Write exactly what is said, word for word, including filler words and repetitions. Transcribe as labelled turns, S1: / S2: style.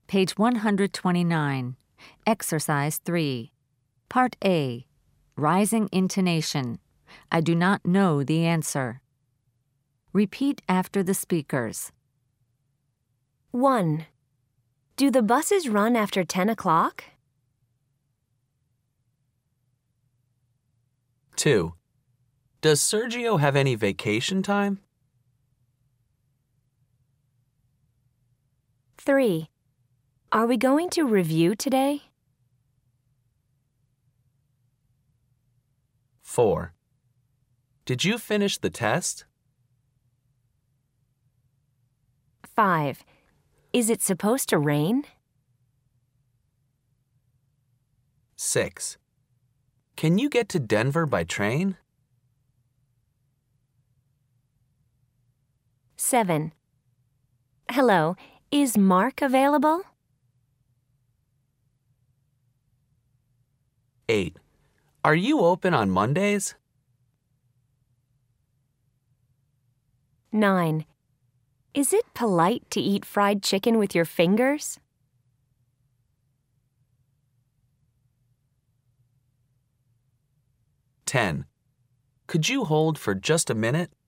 S1: Page one hundred twenty-nine. Exercise three. Part A. Rising intonation. I do not know the answer. Repeat after the speakers.
S2: one. Do the buses run after ten o'clock?
S3: two. Does Sergio have any vacation time?
S2: three. Are we going to review today?
S3: four. Did you finish the test?
S2: five. Is it supposed to rain?
S3: six. Can you get to Denver by train?
S2: seven. Hello, is Mark available?
S3: eight. Are you open on Mondays?
S2: nine. Is it polite to eat fried chicken with your fingers?
S3: ten. Could you hold for just a minute?